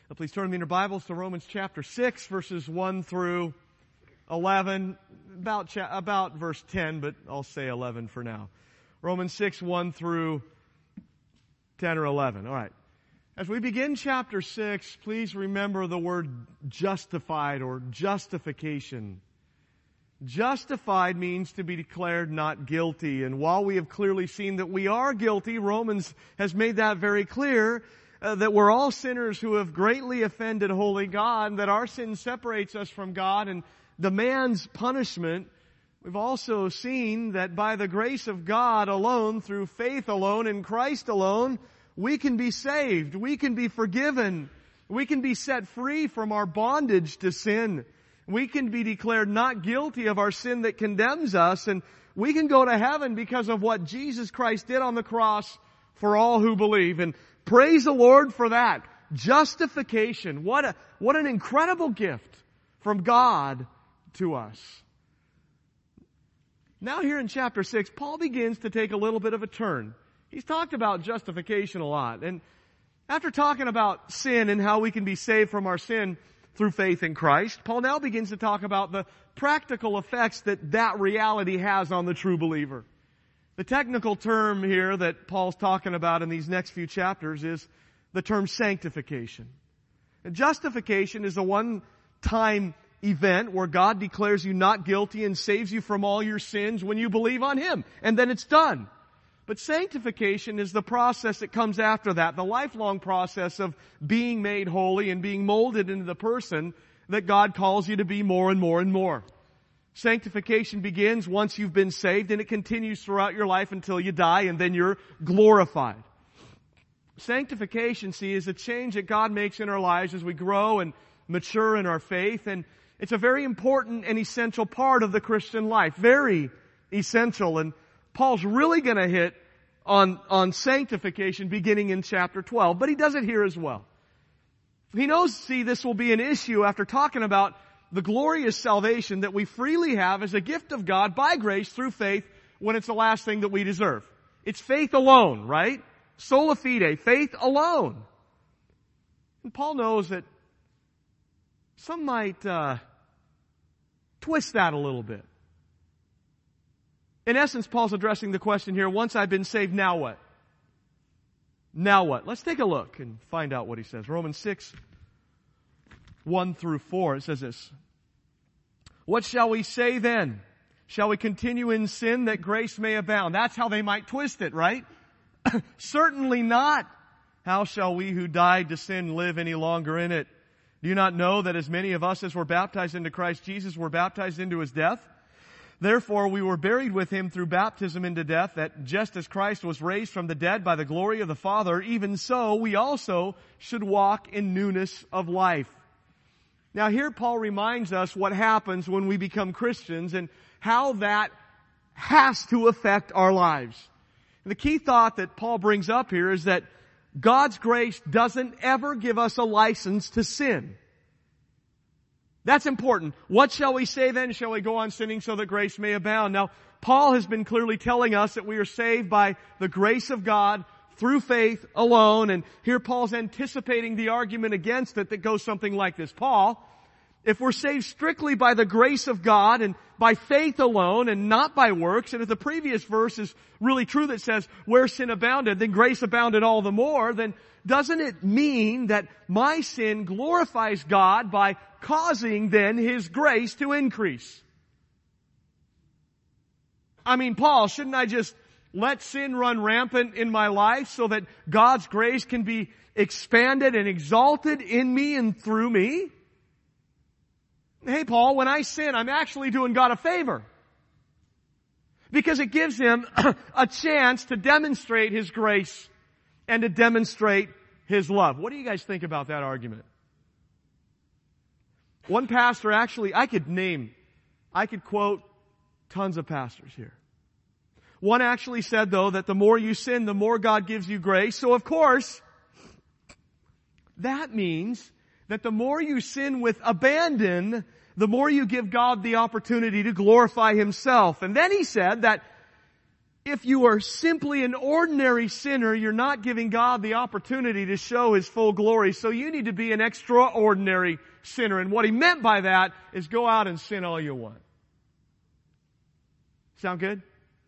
Please turn in your Bibles to Romans chapter 6, verses 1 through 11. About verse 10, but I'll say 11 for now. Romans 6, 1 through 10 or 11. All right. As we begin chapter 6, please remember the word justified or justification. Justified means to be declared not guilty. And while we have clearly seen that we are guilty, Romans has made that very clear, that we're all sinners who have greatly offended holy God, that our sin separates us from God and demands punishment. We've also seen that by the grace of God alone, through faith alone, in Christ alone, we can be saved, we can be forgiven, we can be set free from our bondage to sin. We can be declared not guilty of our sin that condemns us, and we can go to heaven because of what Jesus Christ did on the cross for all who believe. And praise the Lord for that. Justification. What an incredible gift from God to us. Now here in chapter 6, Paul begins to take a little bit of a turn. He's talked about justification a lot. And after talking about sin and how we can be saved from our sin through faith in Christ, Paul now begins to talk about the practical effects that reality has on the true believer. The technical term here that Paul's talking about in these next few chapters is the term sanctification. And justification is a one-time event where God declares you not guilty and saves you from all your sins when you believe on Him. And then it's done. But sanctification is the process that comes after that, the lifelong process of being made holy and being molded into the person that God calls you to be more and more and more. Sanctification begins once you've been saved, and it continues throughout your life until you die, and then you're glorified. Sanctification, see, is a change that God makes in our lives as we grow and mature in our faith, and it's a very important and essential part of the Christian life. Very essential. And Paul's really going to hit on sanctification beginning in chapter 12, but he does it here as well. He knows, see, this will be an issue after talking about the glorious salvation that we freely have as a gift of God by grace through faith when it's the last thing that we deserve. It's faith alone, right? Sola fide, faith alone. And Paul knows that some might twist that a little bit. In essence, Paul's addressing the question here, once I've been saved, now what? Now what? Let's take a look and find out what he says. Romans 6, 1 through 4, it says this. What shall we say then? Shall we continue in sin that grace may abound? That's how they might twist it, right? Certainly not. How shall we who died to sin live any longer in it? Do you not know that as many of us as were baptized into Christ Jesus were baptized into His death? Therefore we were buried with Him through baptism into death, that just as Christ was raised from the dead by the glory of the Father, even so we also should walk in newness of life. Now here Paul reminds us what happens when we become Christians and how that has to affect our lives. And the key thought that Paul brings up here is that God's grace doesn't ever give us a license to sin. That's important. What shall we say then? Shall we go on sinning so that grace may abound? Now, Paul has been clearly telling us that we are saved by the grace of God through faith alone. And here Paul's anticipating the argument against it that goes something like this. Paul, if we're saved strictly by the grace of God and by faith alone and not by works, and if the previous verse is really true that says, where sin abounded, then grace abounded all the more, then doesn't it mean that my sin glorifies God by causing then His grace to increase? I mean, Paul, shouldn't I just let sin run rampant in my life so that God's grace can be expanded and exalted in me and through me? Hey, Paul, when I sin, I'm actually doing God a favor. Because it gives Him a chance to demonstrate His grace and to demonstrate His love. What do you guys think about that argument? One pastor actually, I could quote tons of pastors here. One actually said, though, that the more you sin, the more God gives you grace. So, of course, that means that the more you sin with abandon, the more you give God the opportunity to glorify Himself. And then he said that if you are simply an ordinary sinner, you're not giving God the opportunity to show His full glory. So you need to be an extraordinary sinner. And what he meant by that is go out and sin all you want. Sound good?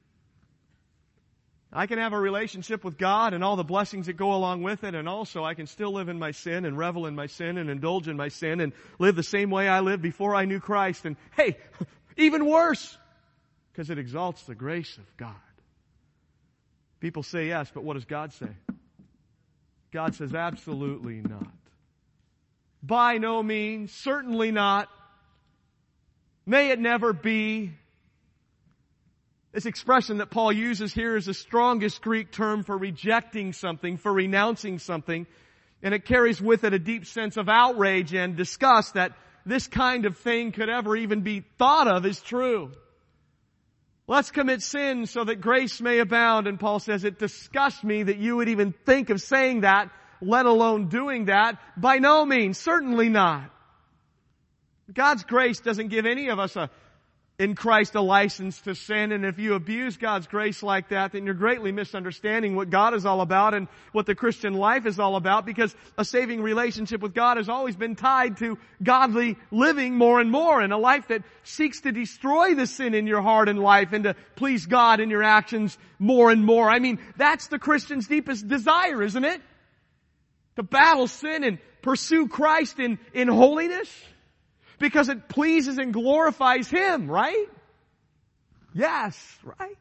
I can have a relationship with God and all the blessings that go along with it, and also I can still live in my sin and revel in my sin and indulge in my sin and live the same way I lived before I knew Christ. And hey, even worse, because it exalts the grace of God. People say yes, but what does God say? God says absolutely not. By no means, certainly not. May it never be. This expression that Paul uses here is the strongest Greek term for rejecting something, for renouncing something. And it carries with it a deep sense of outrage and disgust that this kind of thing could ever even be thought of as true. Let's commit sin so that grace may abound. And Paul says, it disgusts me that you would even think of saying that, let alone doing that. By no means, certainly not. God's grace doesn't give any of us in Christ a license to sin. And if you abuse God's grace like that, then you're greatly misunderstanding what God is all about and what the Christian life is all about, because a saving relationship with God has always been tied to godly living more and more, and a life that seeks to destroy the sin in your heart and life and to please God in your actions more and more. I mean, that's the Christian's deepest desire, isn't it? To battle sin and pursue Christ in holiness. Because it pleases and glorifies Him, right? Yes, right?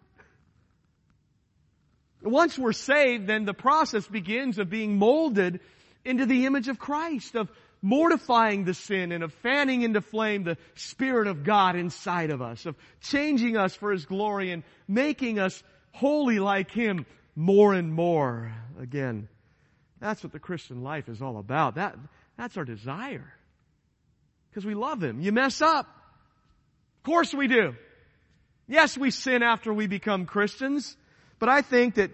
Once we're saved, then the process begins of being molded into the image of Christ, of mortifying the sin and of fanning into flame the Spirit of God inside of us, of changing us for His glory and making us holy like Him more and more. Again, that's what the Christian life is all about. That's our desire. Because we love Him. You mess up. Of course we do. Yes, we sin after we become Christians. But I think that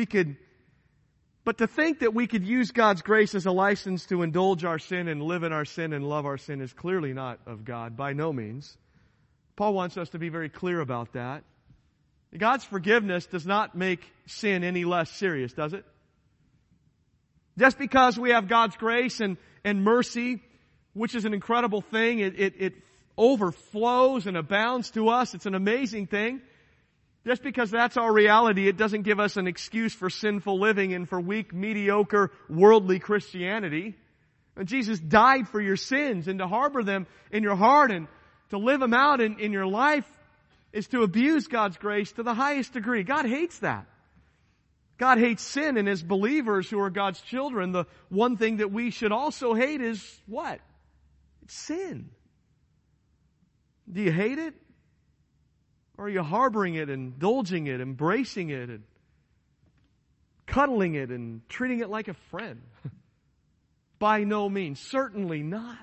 to think that we could use God's grace as a license to indulge our sin and live in our sin and love our sin is clearly not of God, by no means. Paul wants us to be very clear about that. God's forgiveness does not make sin any less serious, does it? Just because we have God's grace and mercy, which is an incredible thing. It overflows and abounds to us. It's an amazing thing. Just because that's our reality, it doesn't give us an excuse for sinful living and for weak, mediocre, worldly Christianity. And Jesus died for your sins, and to harbor them in your heart and to live them out in your life is to abuse God's grace to the highest degree. God hates that. God hates sin, and as believers who are God's children, the one thing that we should also hate is what? Sin. Do you hate it? Or are you harboring it, indulging it, embracing it, and cuddling it and treating it like a friend? By no means. Certainly not.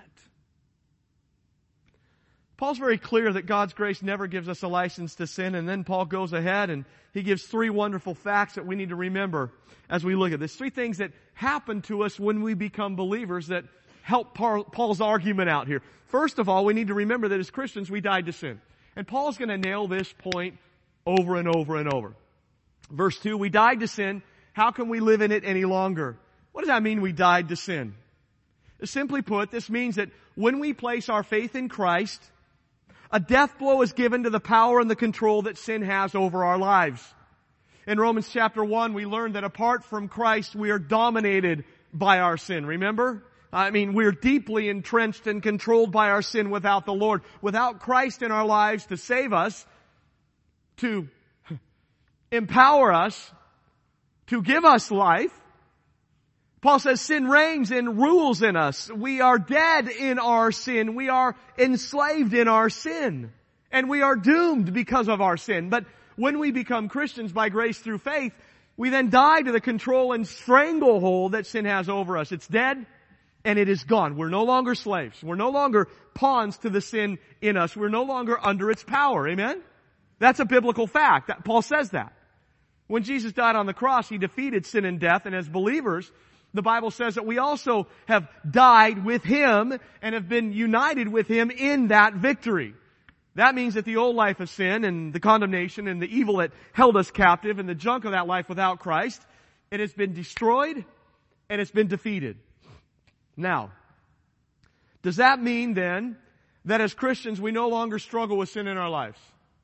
Paul's very clear that God's grace never gives us a license to sin, and then Paul goes ahead and he gives three wonderful facts that we need to remember as we look at this. Three things that happen to us when we become believers that help Paul's argument out here. First of all, we need to remember that as Christians, we died to sin. And Paul's going to nail this point over and over and over. Verse 2, we died to sin. How can we live in it any longer? What does that mean, we died to sin? Simply put, this means that when we place our faith in Christ, a death blow is given to the power and the control that sin has over our lives. In Romans chapter 1, we learned that apart from Christ, we are dominated by our sin. Remember? I mean, we're deeply entrenched and controlled by our sin without the Lord. Without Christ in our lives to save us, to empower us, to give us life, Paul says sin reigns and rules in us. We are dead in our sin. We are enslaved in our sin. And we are doomed because of our sin. But when we become Christians by grace through faith, we then die to the control and stranglehold that sin has over us. It's dead. And it is gone. We're no longer slaves. We're no longer pawns to the sin in us. We're no longer under its power. Amen? That's a biblical fact. Paul says that. When Jesus died on the cross, He defeated sin and death. And as believers, the Bible says that we also have died with Him and have been united with Him in that victory. That means that the old life of sin and the condemnation and the evil that held us captive and the junk of that life without Christ, it has been destroyed and it's been defeated. Now, does that mean then that as Christians we no longer struggle with sin in our lives?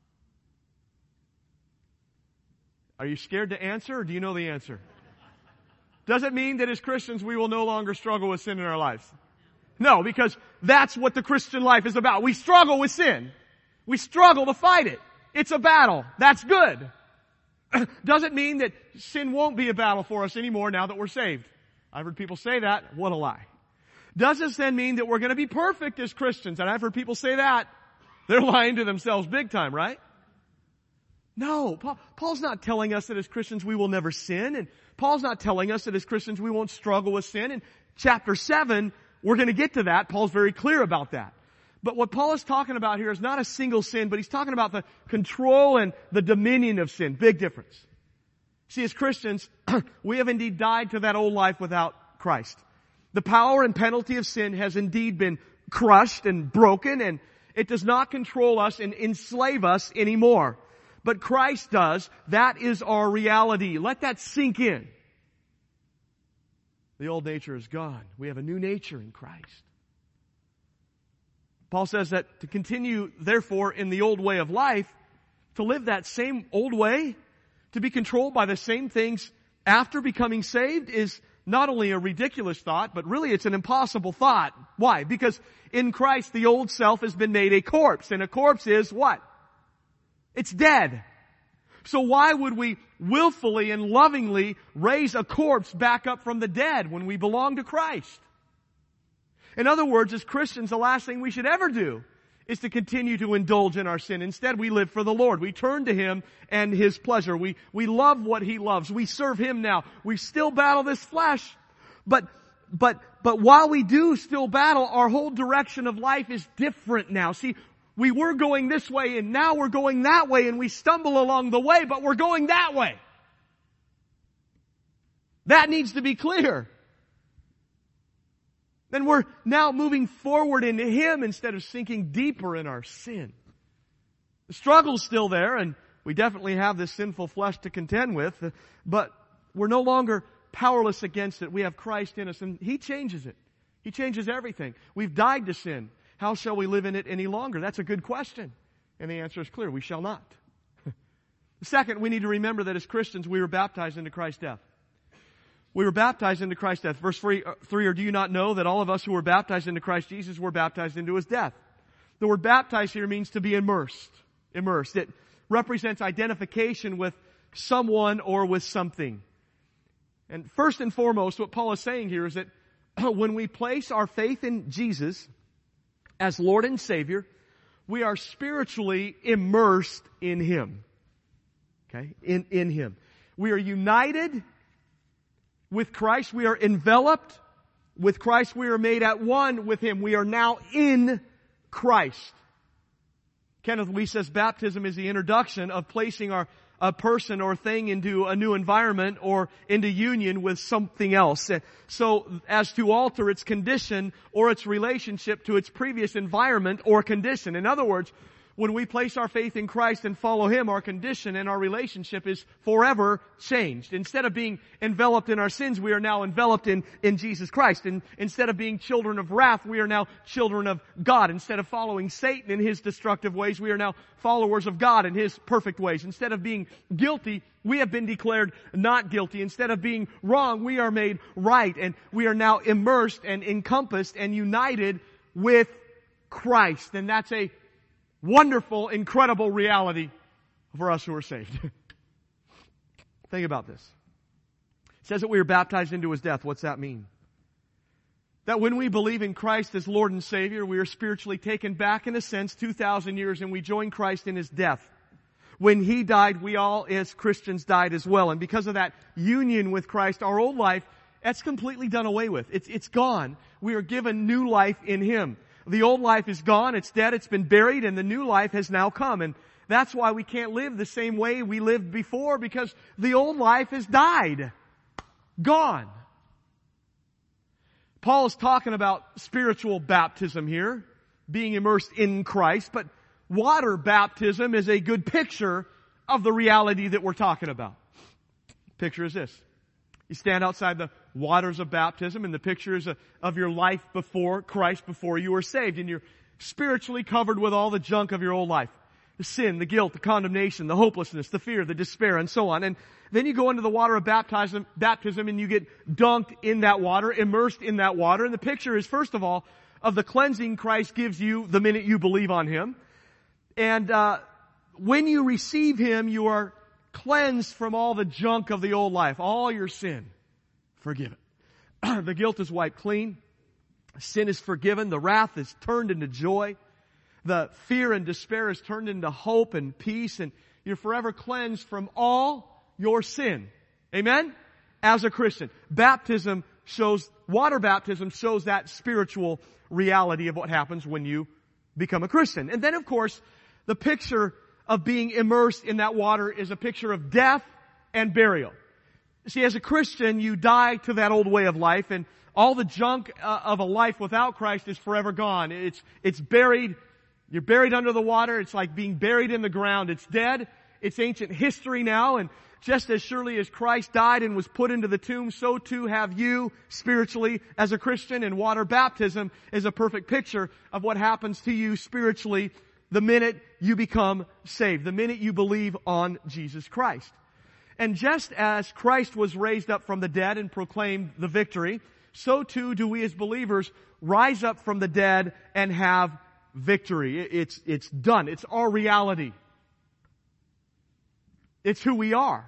Are you scared to answer, or do you know the answer? Does it mean that as Christians we will no longer struggle with sin in our lives? No, because that's what the Christian life is about. We struggle with sin. We struggle to fight it. It's a battle. That's good. Does it mean that sin won't be a battle for us anymore now that we're saved? I've heard people say that. What a lie. Does this then mean that we're going to be perfect as Christians? And I've heard people say that. They're lying to themselves big time, right? No. Paul's not telling us that as Christians we will never sin. And Paul's not telling us that as Christians we won't struggle with sin. In chapter 7, we're going to get to that. Paul's very clear about that. But what Paul is talking about here is not a single sin, but he's talking about the control and the dominion of sin. Big difference. See, as Christians, we have indeed died to that old life without Christ. The power and penalty of sin has indeed been crushed and broken, and it does not control us and enslave us anymore. But Christ does. That is our reality. Let that sink in. The old nature is gone. We have a new nature in Christ. Paul says that to continue, therefore, in the old way of life, to live that same old way, to be controlled by the same things after becoming saved is not only a ridiculous thought, but really it's an impossible thought. Why? Because in Christ the old self has been made a corpse, and a corpse is what? It's dead. So why would we willfully and lovingly raise a corpse back up from the dead when we belong to Christ? In other words, as Christians, the last thing we should ever do is to continue to indulge in our sin. Instead, we live for the Lord. We turn to Him and His pleasure. We love what He loves. We serve Him now. We still battle this flesh. But while we do still battle, our whole direction of life is different now. See, we were going this way and now we're going that way, and we stumble along the way, but we're going that way. That needs to be clear. Then we're now moving forward into Him instead of sinking deeper in our sin. The struggle's still there, and we definitely have this sinful flesh to contend with, but we're no longer powerless against it. We have Christ in us, and He changes it. He changes everything. We've died to sin. How shall we live in it any longer? That's a good question. And the answer is clear. We shall not. Second, we need to remember that as Christians, we were baptized into Christ's death. We were baptized into Christ's death. Verse 3, or do you not know that all of us who were baptized into Christ Jesus were baptized into His death? The word baptized here means to be immersed. Immersed. It represents identification with someone or with something. And first and foremost, what Paul is saying here is that when we place our faith in Jesus as Lord and Savior, we are spiritually immersed in Him. Okay? In Him. We are united with Christ. We are enveloped with Christ. We are made at one with Him. We are now in Christ. Kenneth Lee says baptism is the introduction of placing a person or thing into a new environment or into union with something else. So as to alter its condition or its relationship to its previous environment or condition. In other words, when we place our faith in Christ and follow Him, our condition and our relationship is forever changed. Instead of being enveloped in our sins, we are now enveloped in Jesus Christ. And instead of being children of wrath, we are now children of God. Instead of following Satan in his destructive ways, we are now followers of God in His perfect ways. Instead of being guilty, we have been declared not guilty. Instead of being wrong, we are made right. And we are now immersed and encompassed and united with Christ. And that's a wonderful, incredible reality for us who are saved. Think about this. It says that we are baptized into His death. What's that mean? That when we believe in Christ as Lord and Savior, we are spiritually taken back in a sense 2,000 years, and we join Christ in His death. When He died, we all as Christians died as well. And because of that union with Christ, our old life, that's completely done away with. It's gone. We are given new life in Him. The old life is gone, it's dead, it's been buried, and the new life has now come. And that's why we can't live the same way we lived before, because the old life has died. Gone. Paul is talking about spiritual baptism here, being immersed in Christ, but water baptism is a good picture of the reality that we're talking about. Picture is this. You stand outside the waters of baptism, and the picture is of your life before Christ, before you were saved, and you're spiritually covered with all the junk of your old life. The sin, the guilt, the condemnation, the hopelessness, the fear, the despair, and so on. And then you go into the water of baptism and you get dunked in that water, immersed in that water. And the picture is, first of all, of the cleansing Christ gives you the minute you believe on Him. And when you receive Him, you are cleansed from all the junk of the old life, all your sin forgiven. The guilt is wiped clean. Sin is forgiven. The wrath is turned into joy. The fear and despair is turned into hope and peace, and you're forever cleansed from all your sin. Amen? As a Christian. Water baptism shows that spiritual reality of what happens when you become a Christian. And then, of course, the picture of being immersed in that water is a picture of death and burial. See, as a Christian, you die to that old way of life, and all the junk of a life without Christ is forever gone. It's buried. You're buried under the water. It's like being buried in the ground. It's dead. It's ancient history now. And just as surely as Christ died and was put into the tomb, so too have you spiritually as a Christian. And water baptism is a perfect picture of what happens to you spiritually the minute you become saved, the minute you believe on Jesus Christ. And just as Christ was raised up from the dead and proclaimed the victory, so too do we as believers rise up from the dead and have victory. It's done. It's our reality. It's who we are.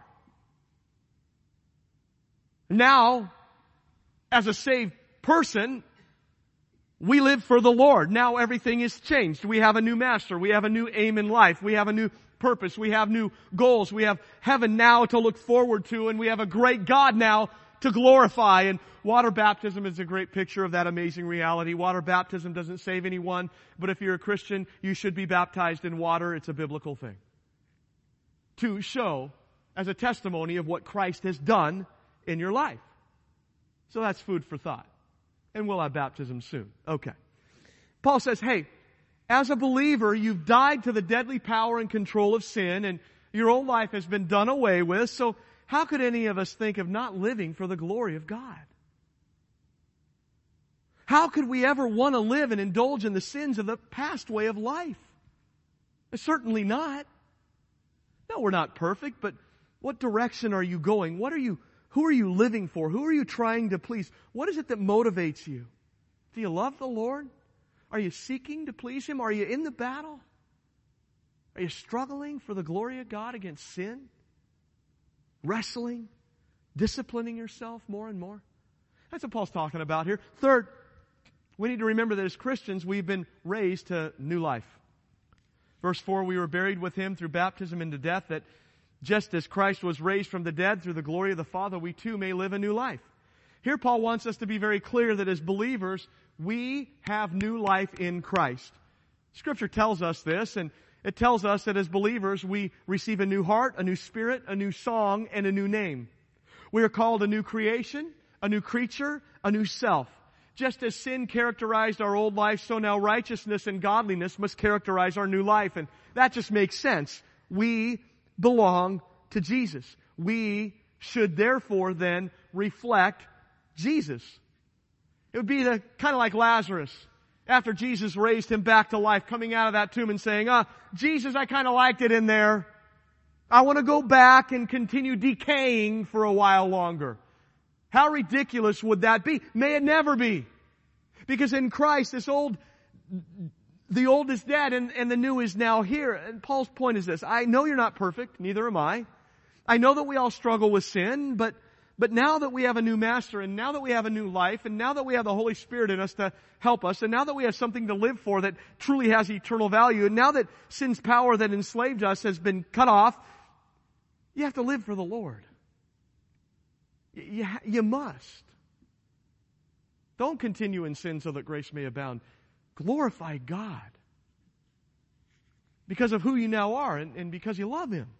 Now, as a saved person, we live for the Lord. Now everything is changed. We have a new master. We have a new aim in life. We have a new purpose. We have new goals. We have heaven now to look forward to, and we have a great God now to glorify. And water baptism is a great picture of that amazing reality. Water baptism doesn't save anyone, but if you're a Christian, you should be baptized in water. It's a biblical thing to show as a testimony of what Christ has done in your life. So that's food for thought. And we'll have baptism soon. Okay. Paul says, hey, as a believer, you've died to the deadly power and control of sin, and your old life has been done away with, so how could any of us think of not living for the glory of God? How could we ever want to live and indulge in the sins of the past way of life? Certainly not. No, we're not perfect, but what direction are you going? Who are you living for? Who are you trying to please? What is it that motivates you? Do you love the Lord? Are you seeking to please Him? Are you in the battle? Are you struggling for the glory of God against sin? Wrestling? Disciplining yourself more and more? That's what Paul's talking about here. Third, we need to remember that as Christians, we've been raised to new life. Verse 4, we were buried with Him through baptism into death, that just as Christ was raised from the dead through the glory of the Father, we too may live a new life. Here Paul wants us to be very clear that as believers, we have new life in Christ. Scripture tells us this, and it tells us that as believers, we receive a new heart, a new spirit, a new song, and a new name. We are called a new creation, a new creature, a new self. Just as sin characterized our old life, so now righteousness and godliness must characterize our new life. And that just makes sense. We belong to Jesus. We should therefore then reflect Jesus. It would be kind of like Lazarus after Jesus raised him back to life, coming out of that tomb and saying, Jesus, I kind of liked it in there. I want to go back and continue decaying for a while longer. How ridiculous would that be? May it never be. Because in Christ, the old is dead and the new is now here. And Paul's point is this: I know you're not perfect, neither am I. I know that we all struggle with sin, but now that we have a new master, and now that we have a new life, and now that we have the Holy Spirit in us to help us, and now that we have something to live for that truly has eternal value, and now that sin's power that enslaved us has been cut off, you have to live for the Lord. You must. Don't continue in sin so that grace may abound. Glorify God because of who you now are and because you love Him.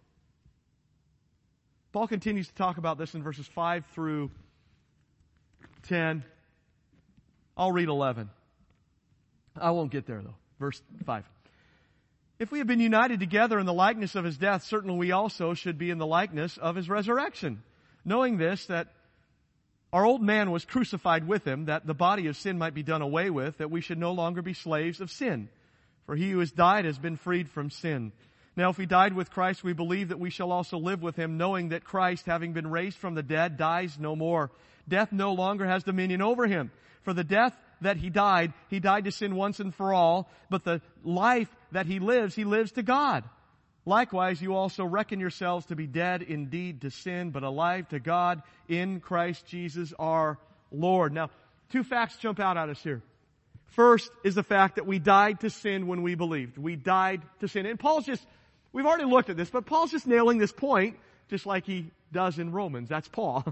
Paul continues to talk about this in verses 5 through 10. I'll read 11. I won't get there though. Verse 5. If we have been united together in the likeness of His death, certainly we also should be in the likeness of His resurrection. Knowing this, that our old man was crucified with Him, that the body of sin might be done away with, that we should no longer be slaves of sin. For he who has died has been freed from sin. Now if we died with Christ, we believe that we shall also live with Him, knowing that Christ, having been raised from the dead, dies no more. Death no longer has dominion over Him. For the death that He died to sin once and for all, but the life that He lives to God. Likewise, you also reckon yourselves to be dead indeed to sin, but alive to God in Christ Jesus our Lord. Now, two facts jump out at us here. First is the fact that we died to sin when we believed. We died to sin. And we've already looked at this, but Paul's just nailing this point, just like he does in Romans. That's Paul.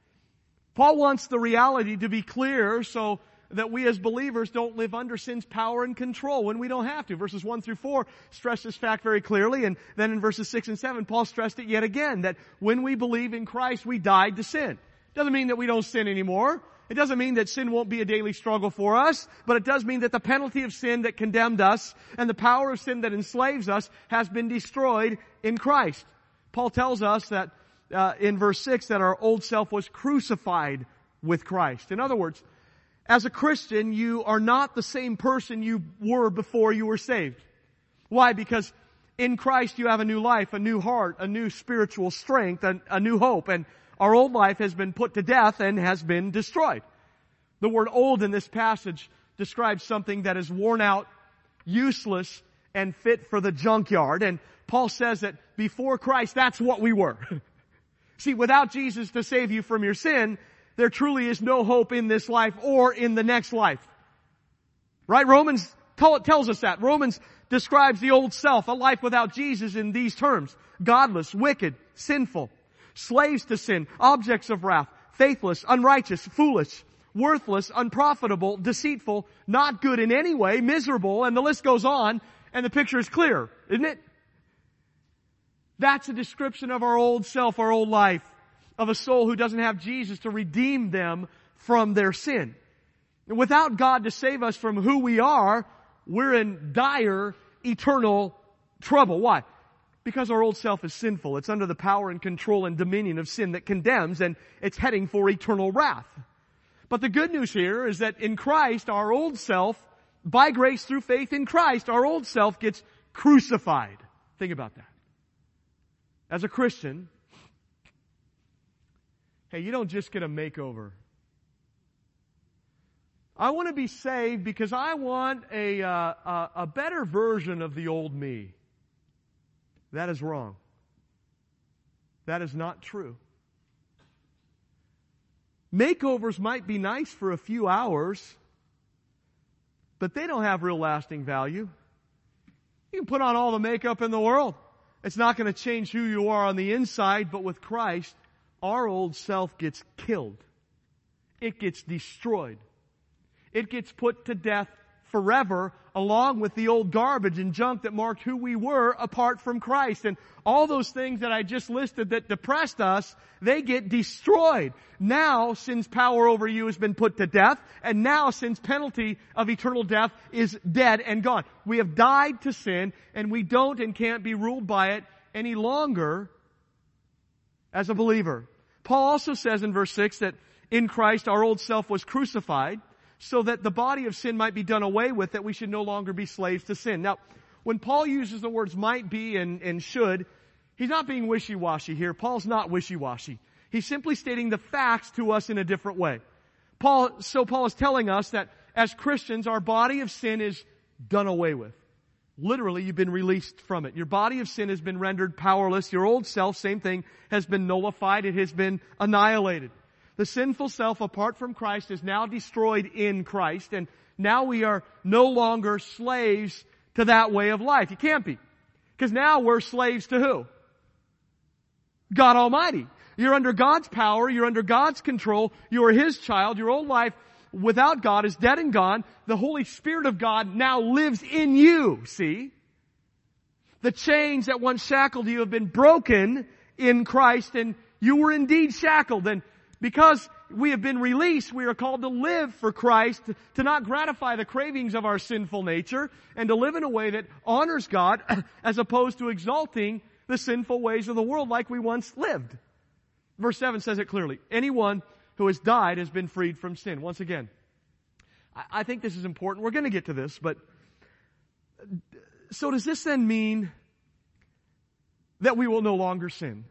Paul wants the reality to be clear so that we as believers don't live under sin's power and control when we don't have to. Verses 1 through 4 stress this fact very clearly, and then in verses 6 and 7, Paul stressed it yet again, that when we believe in Christ, we died to sin. Doesn't mean that we don't sin anymore. It doesn't mean that sin won't be a daily struggle for us, but it does mean that the penalty of sin that condemned us and the power of sin that enslaves us has been destroyed in Christ. Paul tells us that in verse 6 that our old self was crucified with Christ. In other words, as a Christian, you are not the same person you were before you were saved. Why? Because in Christ you have a new life, a new heart, a new spiritual strength, a new hope, and our old life has been put to death and has been destroyed. The word old in this passage describes something that is worn out, useless, and fit for the junkyard. And Paul says that before Christ, that's what we were. See, without Jesus to save you from your sin, there truly is no hope in this life or in the next life. Right? Romans tells us that. Romans describes the old self, a life without Jesus, in these terms: godless, wicked, sinful, slaves to sin, objects of wrath, faithless, unrighteous, foolish, worthless, unprofitable, deceitful, not good in any way, miserable, and the list goes on, and the picture is clear, isn't it? That's a description of our old self, our old life, of a soul who doesn't have Jesus to redeem them from their sin. And without God to save us from who we are, we're in dire, eternal trouble. Why? Because our old self is sinful. It's under the power and control and dominion of sin that condemns, and it's heading for eternal wrath. But the good news here is that in Christ, our old self, by grace through faith in Christ, our old self gets crucified. Think about that. As a Christian, hey, you don't just get a makeover. I want to be saved because I want a better version of the old me. That is wrong. That is not true. Makeovers might be nice for a few hours, but they don't have real lasting value. You can put on all the makeup in the world. It's not going to change who you are on the inside, but with Christ, our old self gets killed. It gets destroyed. It gets put to death forever, along with the old garbage and junk that marked who we were apart from Christ. And all those things that I just listed that depressed us, they get destroyed. Now sin's power over you has been put to death, and now sin's penalty of eternal death is dead and gone. We have died to sin, and we don't and can't be ruled by it any longer as a believer. Paul also says in verse 6 that in Christ our old self was crucified, so that the body of sin might be done away with, that we should no longer be slaves to sin. Now, when Paul uses the words might be and should, he's not being wishy-washy here. Paul's not wishy-washy. He's simply stating the facts to us in a different way. Paul is telling us that as Christians, our body of sin is done away with. Literally, you've been released from it. Your body of sin has been rendered powerless. Your old self, same thing, has been nullified. It has been annihilated. The sinful self apart from Christ is now destroyed in Christ, and now we are no longer slaves to that way of life. You can't be. Because now we're slaves to who? God Almighty. You're under God's power. You're under God's control. You are His child. Your old life without God is dead and gone. The Holy Spirit of God now lives in you, see? The chains that once shackled you have been broken in Christ, and you were indeed shackled. And because we have been released, we are called to live for Christ, to not gratify the cravings of our sinful nature, and to live in a way that honors God as opposed to exalting the sinful ways of the world like we once lived. Verse 7 says it clearly. Anyone who has died has been freed from sin. Once again, I think this is important. We're going to get to this, but so does this then mean that we will no longer sin?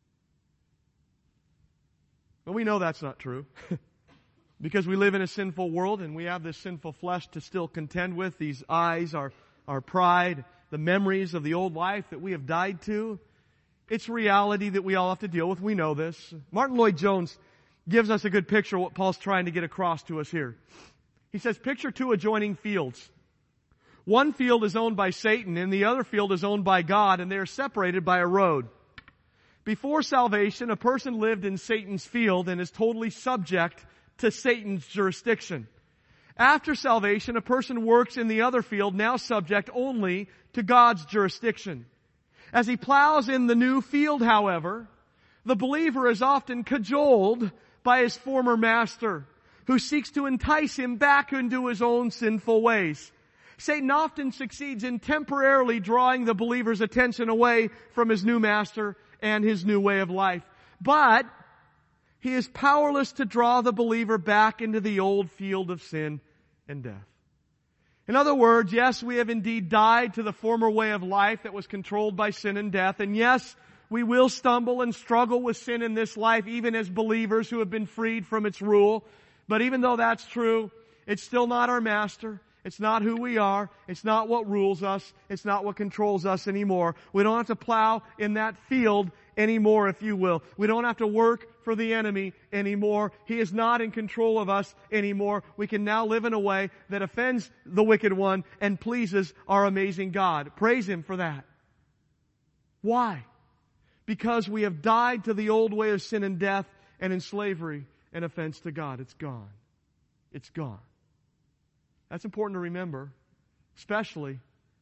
Well, we know that's not true. Because we live in a sinful world and we have this sinful flesh to still contend with, these eyes, our pride, the memories of the old life that we have died to. It's reality that we all have to deal with. We know this. Martin Lloyd-Jones gives us a good picture of what Paul's trying to get across to us here. He says, picture two adjoining fields. One field is owned by Satan and the other field is owned by God, and they are separated by a road. Before salvation, a person lived in Satan's field and is totally subject to Satan's jurisdiction. After salvation, a person works in the other field, now subject only to God's jurisdiction. As he plows in the new field, however, the believer is often cajoled by his former master, who seeks to entice him back into his own sinful ways. Satan often succeeds in temporarily drawing the believer's attention away from his new master and his new way of life. But he is powerless to draw the believer back into the old field of sin and death. In other words, yes, we have indeed died to the former way of life that was controlled by sin and death. And yes, we will stumble and struggle with sin in this life, even as believers who have been freed from its rule. But even though that's true, it's still not our master. It's not who we are. It's not what rules us. It's not what controls us anymore. We don't have to plow in that field anymore, if you will. We don't have to work for the enemy anymore. He is not in control of us anymore. We can now live in a way that offends the wicked one and pleases our amazing God. Praise Him for that. Why? Because we have died to the old way of sin and death and in slavery and offense to God. It's gone. It's gone. That's important to remember, especially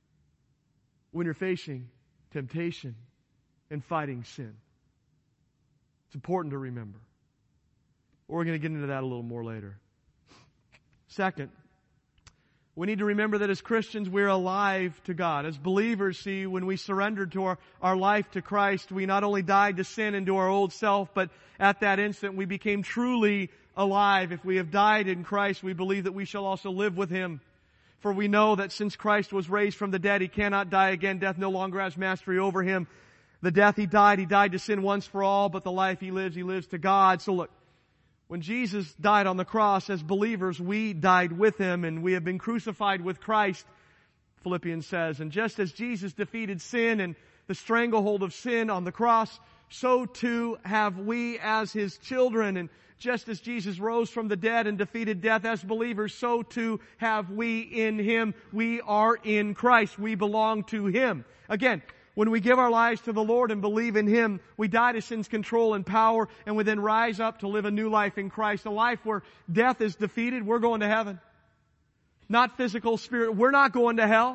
when you're facing temptation and fighting sin. It's important to remember. We're going to get into that a little more later. Second, we need to remember that as Christians, we're alive to God. As believers, see, when we surrendered to our life to Christ, we not only died to sin and to our old self, but at that instant we became truly alive. If we have died in Christ, we believe that we shall also live with Him. For we know that since Christ was raised from the dead, He cannot die again. Death no longer has mastery over Him. The death He died to sin once for all, but the life He lives to God. So look, when Jesus died on the cross, as believers, we died with Him and we have been crucified with Christ, Philippians says. And just as Jesus defeated sin and the stranglehold of sin on the cross, so too have we as His children. And just as Jesus rose from the dead and defeated death as believers, so too have we in Him. We are in Christ. We belong to Him. Again, when we give our lives to the Lord and believe in Him, we die to sin's control and power, and we then rise up to live a new life in Christ. A life where death is defeated. We're going to heaven. Not physical, spirit. We're not going to hell.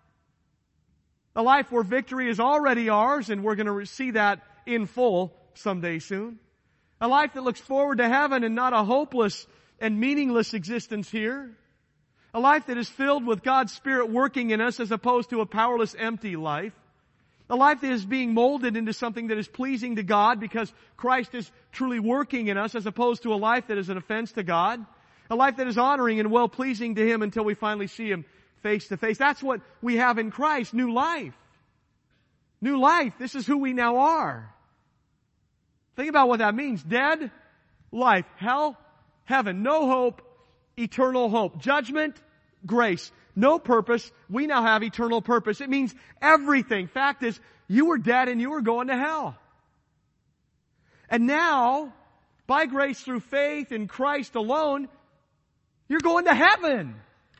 A life where victory is already ours, and we're going to see that in full someday soon. A life that looks forward to heaven and not a hopeless and meaningless existence here. A life that is filled with God's Spirit working in us as opposed to a powerless, empty life. A life that is being molded into something that is pleasing to God because Christ is truly working in us as opposed to a life that is an offense to God. A life that is honoring and well-pleasing to Him until we finally see Him face to face. That's what we have in Christ, new life. New life. This is who we now are. Think about what that means. Dead, life, hell, heaven, no hope, eternal hope. Judgment, grace. No purpose. We now have eternal purpose. It means everything. Fact is, you were dead and you were going to hell. And now, by grace through faith in Christ alone, you're going to heaven.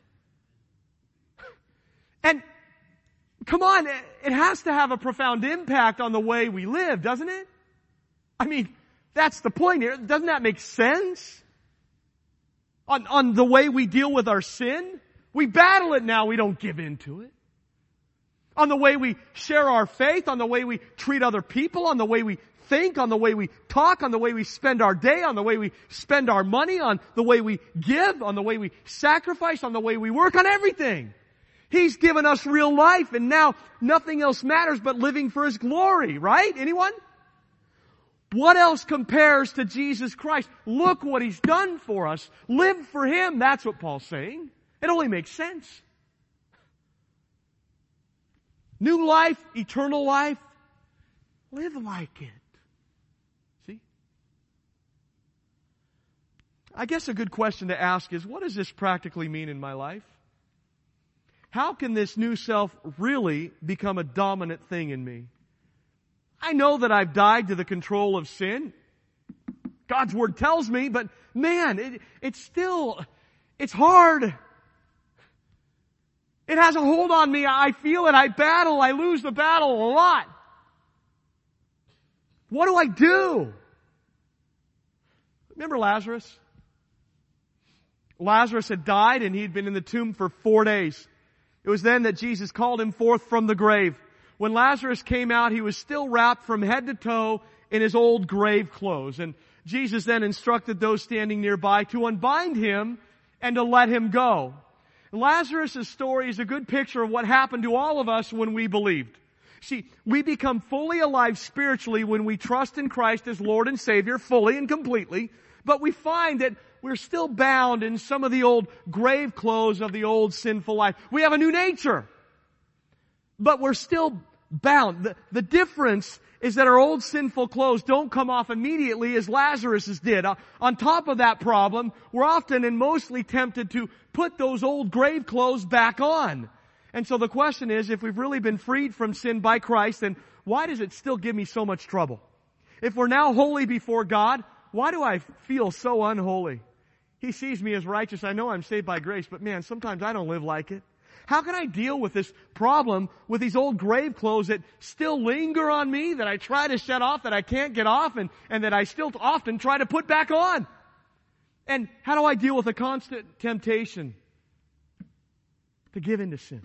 And come on, it has to have a profound impact on the way we live, doesn't it? I mean, that's the point here. Doesn't that make sense? On the way we deal with our sin? We battle it now, we don't give in to it. On the way we share our faith, on the way we treat other people, on the way we think, on the way we talk, on the way we spend our day, on the way we spend our money, on the way we give, on the way we sacrifice, on the way we work, on everything. He's given us real life, and now nothing else matters but living for His glory, right? Anyone? What else compares to Jesus Christ? Look what He's done for us. Live for Him. That's what Paul's saying. It only makes sense. New life, eternal life. Live like it. See? I guess a good question to ask is, what does this practically mean in my life? How can this new self really become a dominant thing in me? I know that I've died to the control of sin. God's Word tells me, but man, it's hard. It has a hold on me. I feel it. I battle. I lose the battle a lot. What do I do? Remember Lazarus? Lazarus had died and he'd been in the tomb for 4 days. It was then that Jesus called him forth from the grave. When Lazarus came out, he was still wrapped from head to toe in his old grave clothes. And Jesus then instructed those standing nearby to unbind him and to let him go. Lazarus' story is a good picture of what happened to all of us when we believed. See, we become fully alive spiritually when we trust in Christ as Lord and Savior, fully and completely. But we find that we're still bound in some of the old grave clothes of the old sinful life. We have a new nature, but we're still bound. The difference is that our old sinful clothes don't come off immediately as Lazarus's did. On top of that problem, we're often and mostly tempted to put those old grave clothes back on. And so the question is, if we've really been freed from sin by Christ, then why does it still give me so much trouble? If we're now holy before God, why do I feel so unholy? He sees me as righteous. I know I'm saved by grace, but man, sometimes I don't live like it. How can I deal with this problem with these old grave clothes that still linger on me, that I try to shed off, that I can't get off, and that I still often try to put back on? And how do I deal with a constant temptation to give in to sin?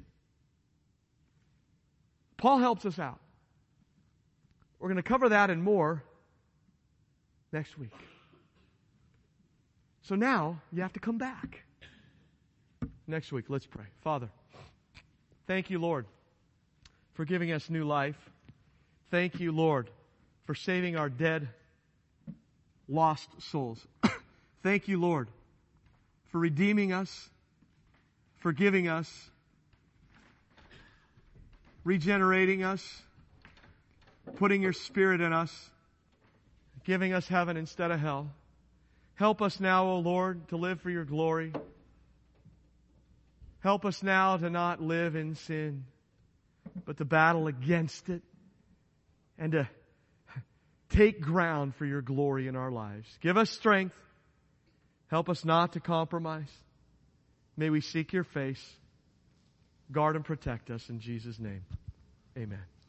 Paul helps us out. We're going to cover that and more next week. So now, you have to come back. Next week, let's pray. Father, thank you, Lord, for giving us new life. Thank you, Lord, for saving our dead, lost souls. Thank you, Lord, for redeeming us, forgiving us, regenerating us, putting your Spirit in us, giving us heaven instead of hell. Help us now, O Lord, to live for your glory. Help us now to not live in sin, but to battle against it and to take ground for your glory in our lives. Give us strength. Help us not to compromise. May we seek your face. Guard and protect us in Jesus' name. Amen.